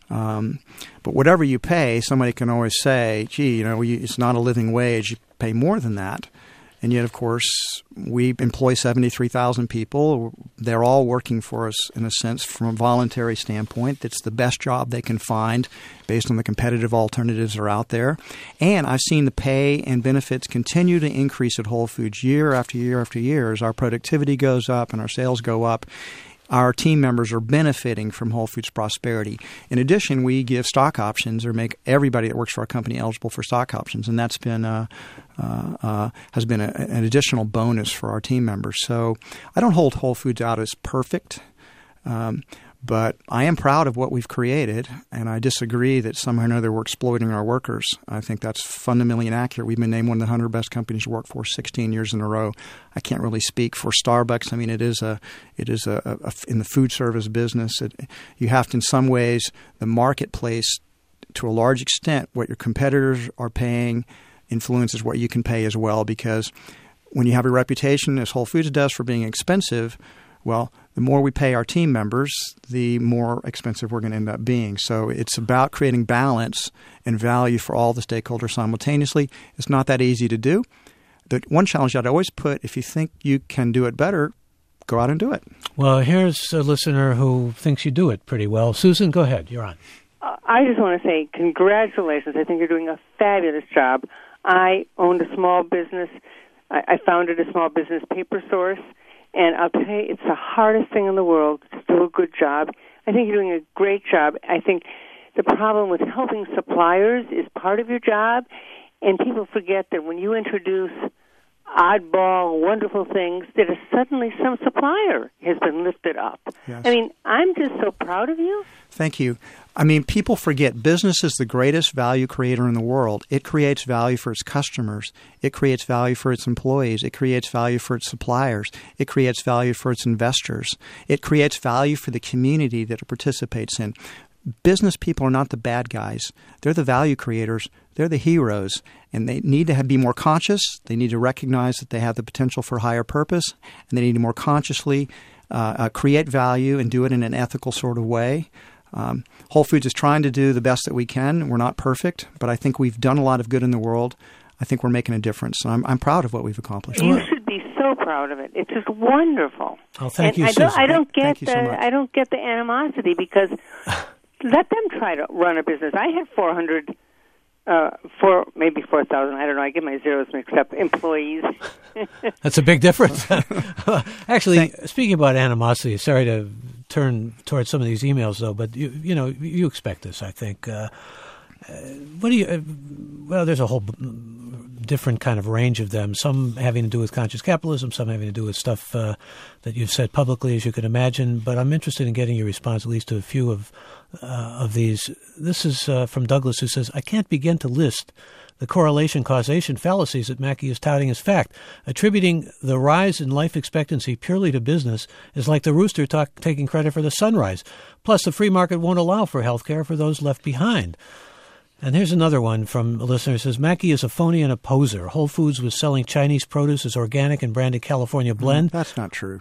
Um, but whatever you pay, somebody can always say, gee, you know, you, it's not a living wage. You pay more than that. And yet, of course, we employ seventy-three thousand people. They're all working for us, in a sense, from a voluntary standpoint. It's the best job they can find based on the competitive alternatives that are out there. And I've seen the pay and benefits continue to increase at Whole Foods year after year after year as our productivity goes up and our sales go up. Our team members are benefiting from Whole Foods prosperity. In addition, we give stock options or make everybody that works for our company eligible for stock options, and that's been uh, uh, uh, has been a, an additional bonus for our team members. So I don't hold Whole Foods out as perfect, um, but I am proud of what we've created, and I disagree that somehow or another we're exploiting our workers. I think that's fundamentally inaccurate. We've been named one of the one hundred best companies to work for sixteen years in a row. I can't really speak for Starbucks. I mean, it is a it is a, a, a in the food service business. It, you have to, in some ways, the marketplace, to a large extent, what your competitors are paying influences what you can pay as well. Because when you have a reputation, as Whole Foods does, for being expensive, well, the more we pay our team members, the more expensive we're going to end up being. So it's about creating balance and value for all the stakeholders simultaneously. It's not that easy to do. The one challenge I'd always put, if you think you can do it better, go out and do it. Well, here's a listener who thinks you do it pretty well. Susan, go ahead. You're on. Uh, I just want to say congratulations. I think you're doing a fabulous job. I owned a small business. I, I founded a small business, Paper Source. And I'll tell you, it's the hardest thing in the world to do a good job. I think you're doing a great job. I think the problem with helping suppliers is part of your job, and people forget that when you introduce oddball, wonderful things, that suddenly some supplier has been lifted up. Yes. I mean, I'm just so proud of you. Thank you. I mean, people forget business is the greatest value creator in the world. It creates value for its customers. It creates value for its employees. It creates value for its suppliers. It creates value for its investors. It creates value for the community that it participates in. Business people are not the bad guys. They're the value creators. They're the heroes. And they need to have, be more conscious. They need to recognize that they have the potential for higher purpose. And they need to more consciously uh, uh, create value and do it in an ethical sort of way. Um, Whole Foods is trying to do the best that we can. We're not perfect, but I think we've done a lot of good in the world. I think we're making a difference. And I'm, I'm proud of what we've accomplished. You should be so proud of it. It's just wonderful. Oh, thank and you, I Susan. don't, I don't get Thank you the so much. I don't get the animosity because let them try to run a business. I had four hundred, uh, four, maybe four thousand, I don't know, I get my zeros mixed up, employees. That's a big difference. Actually, speaking about animosity, sorry to turn towards some of these emails, though, but you, you know, you expect this, I think. Uh, uh, what do you, uh, well, there's a whole different kind of range of them, some having to do with conscious capitalism, some having to do with stuff uh, that you've said publicly, as you can imagine. But I'm interested in getting your response at least to a few of uh, of these. This is uh, from Douglas, who says, I can't begin to list the correlation-causation fallacies that Mackey is touting as fact. Attributing the rise in life expectancy purely to business is like the rooster talk, taking credit for the sunrise. Plus, the free market won't allow for health care for those left behind. And here's another one from a listener who says, Mackey is a phony and a poser. Whole Foods was selling Chinese produce as organic and branded California blend. Mm, that's not true.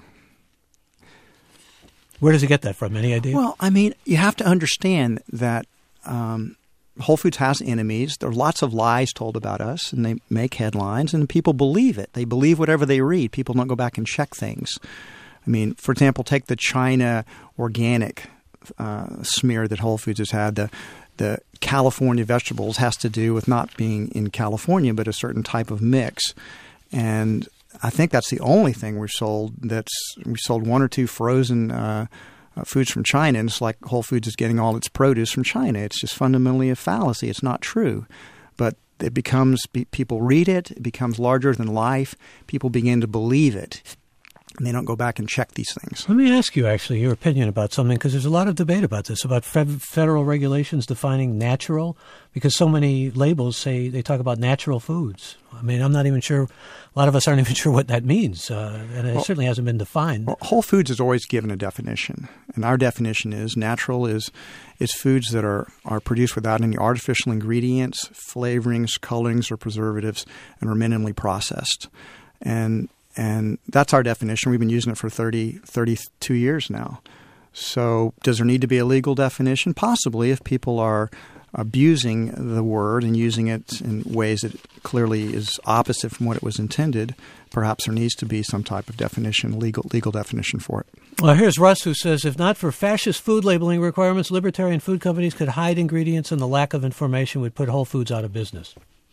Where does he get that from? Any idea? Well, I mean, you have to understand that um, Whole Foods has enemies. There are lots of lies told about us, and they make headlines, and people believe it. They believe whatever they read. People don't go back and check things. I mean, for example, take the China organic uh, smear that Whole Foods has had. The The California vegetables has to do with not being in California, but a certain type of mix. And I think that's the only thing we've sold. That's we sold one or two frozen uh, uh, foods from China, and it's like Whole Foods is getting all its produce from China. It's just fundamentally a fallacy. It's not true. But it becomes people read it. It becomes larger than life. People begin to believe it. And they don't go back and check these things. Let me ask you, actually, your opinion about something, because there's a lot of debate about this, about fe- federal regulations defining natural, because so many labels say they talk about natural foods. I mean, I'm not even sure, a lot of us aren't even sure what that means, uh, and it well, certainly hasn't been defined. Well, Whole Foods has always given a definition, and our definition is natural is is foods that are, are produced without any artificial ingredients, flavorings, colorings, or preservatives, and are minimally processed. And And that's our definition. We've been using it for thirty, thirty-two years now. So does there need to be a legal definition? Possibly, if people are abusing the word and using it in ways that clearly is opposite from what it was intended, perhaps there needs to be some type of definition, legal legal definition for it. Well, here's Russ, who says, if not for fascist food labeling requirements, libertarian food companies could hide ingredients, and the lack of information would put Whole Foods out of business.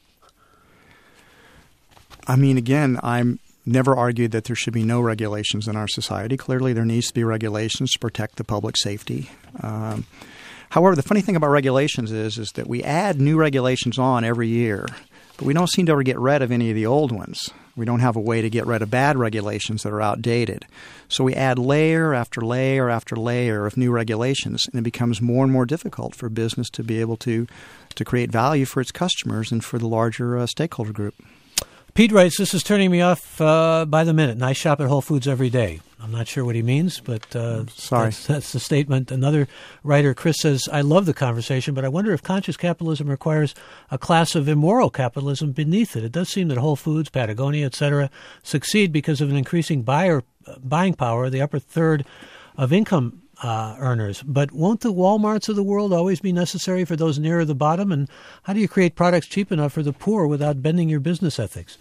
I mean, again, I'm never argued that there should be no regulations in our society. Clearly, there needs to be regulations to protect the public safety. Um, however, the funny thing about regulations is, is that we add new regulations on every year, but we don't seem to ever get rid of any of the old ones. We don't have a way to get rid of bad regulations that are outdated. So we add layer after layer after layer of new regulations, and it becomes more and more difficult for business to be able to, to create value for its customers and for the larger uh, stakeholder group. Pete writes, this is turning me off uh, by the minute, and I shop at Whole Foods every day. I'm not sure what he means, but uh, Sorry. That's, that's the statement. Another writer, Chris, says, I love the conversation, but I wonder if conscious capitalism requires a class of immoral capitalism beneath it. It does seem that Whole Foods, Patagonia, et cetera, succeed because of an increasing buyer uh, buying power, the upper third of income Uh, earners. But won't the Walmarts of the world always be necessary for those nearer the bottom? And how do you create products cheap enough for the poor without bending your business ethics?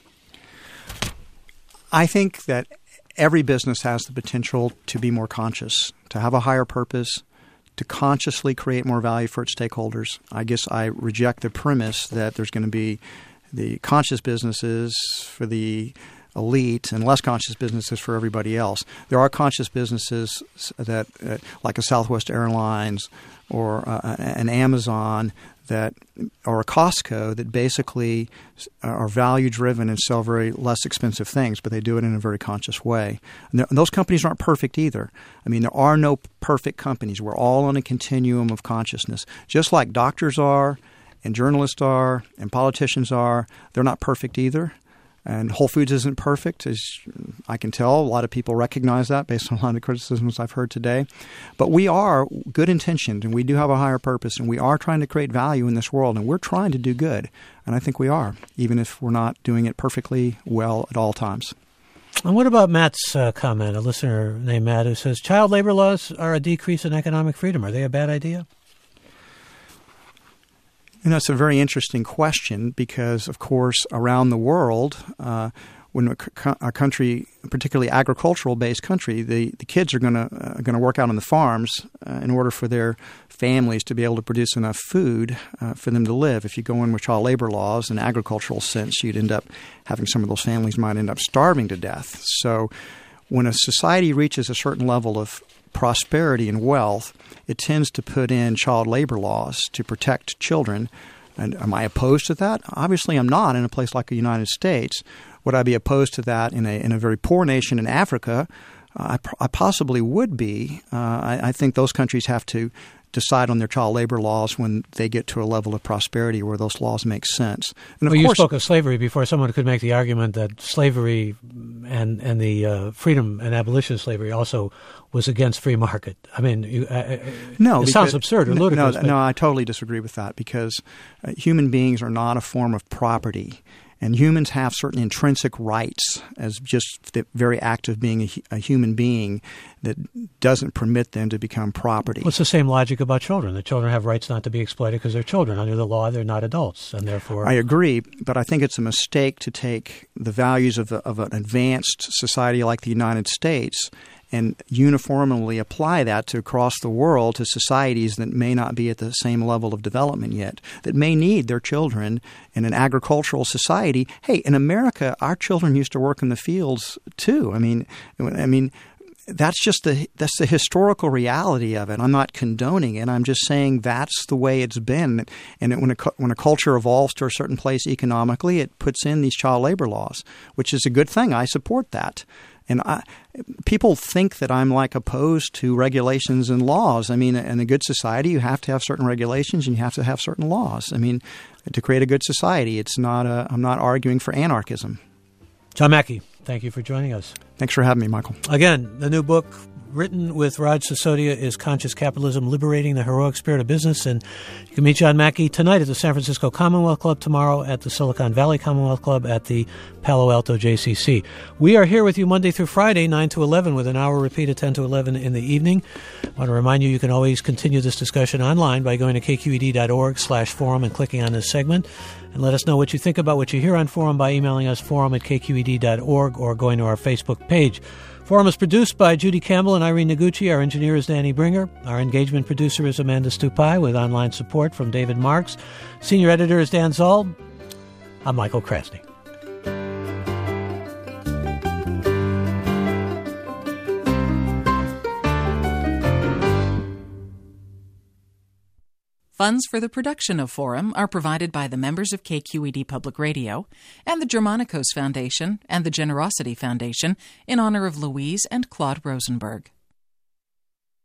I think that every business has the potential to be more conscious, to have a higher purpose, to consciously create more value for its stakeholders. I guess I reject the premise that there's going to be the conscious businesses for the elite and less conscious businesses for everybody else. There are conscious businesses that, uh, like a Southwest Airlines or uh, an Amazon that, or a Costco, that basically are value-driven and sell very less expensive things, but they do it in a very conscious way. And, and those companies aren't perfect either. I mean, there are no perfect companies. We're all on a continuum of consciousness. Just like doctors are and journalists are and politicians are, they're not perfect either. And Whole Foods isn't perfect, as I can tell. A lot of people recognize that based on a lot of criticisms I've heard today. But we are good intentioned, and we do have a higher purpose, and we are trying to create value in this world, and we're trying to do good. And I think we are, even if we're not doing it perfectly well at all times. And what about Matt's uh, comment, a listener named Matt, who says, child labor laws are a decrease in economic freedom. Are they a bad idea? You know, it's a very interesting question because, of course, around the world, uh, when a, co- a country, particularly agricultural-based country, the, the kids are going to uh, going to work out on the farms uh, in order for their families to be able to produce enough food uh, for them to live. If you go in with child labor laws in an agricultural sense, you'd end up having some of those families might end up starving to death. So when a society reaches a certain level of prosperity and wealth, it tends to put in child labor laws to protect children. And am I opposed to that? Obviously, I'm not in a place like the United States. Would I be opposed to that in a in a very poor nation in Africa? Uh, I, I possibly would be. Uh, I, I think those countries have to decide on their child labor laws when they get to a level of prosperity where those laws make sense. And of well, course, you spoke of slavery before. Someone could make the argument that slavery and and the uh, freedom and abolition of slavery also was against free market. I mean, you, uh, no, it because, sounds absurd or ludicrous. No, no, I totally disagree with that because uh, human beings are not a form of property. And humans have certain intrinsic rights as just the very act of being a, a human being that doesn't permit them to become property. Well, it's the same logic about children. The children have rights not to be exploited because they're children. Under the law, they're not adults, and therefore... I agree, but I think it's a mistake to take the values of, a, of an advanced society like the United States and uniformly apply that to across the world to societies that may not be at the same level of development yet, that may need their children in an agricultural society. Hey, in America, our children used to work in the fields too. I mean, I mean, that's just the that's the historical reality of it. I'm not condoning it. I'm just saying that's the way it's been. And when a when a culture evolves to a certain place economically, it puts in these child labor laws, which is a good thing. I support that. And I, people think that I'm like opposed to regulations and laws. I mean, in a good society, you have to have certain regulations and you have to have certain laws. I mean, to create a good society, it's not a, I'm not arguing for anarchism. John Mackey, thank you for joining us. Thanks for having me, Michael. Again, the new book written with Raj Sisodia is Conscious Capitalism, Liberating the Heroic Spirit of Business. And you can meet John Mackey tonight at the San Francisco Commonwealth Club, tomorrow at the Silicon Valley Commonwealth Club, at the Palo Alto J C C. We are here with you Monday through Friday, nine to eleven, with an hour repeat at ten to eleven in the evening. I want to remind you, you can always continue this discussion online by going to k q e d dot org slash forum and clicking on this segment. And let us know what you think about what you hear on Forum by emailing us forum at k q e d dot org or going to our Facebook page. Forum is produced by Judy Campbell and Irene Noguchi. Our engineer is Danny Bringer. Our engagement producer is Amanda Stupai, with online support from David Marks. Senior editor is Dan Zoll. I'm Michael Krasny. Funds for the production of Forum are provided by the members of K Q E D Public Radio and the Germanicos Foundation and the Generosity Foundation in honor of Louise and Claude Rosenberg.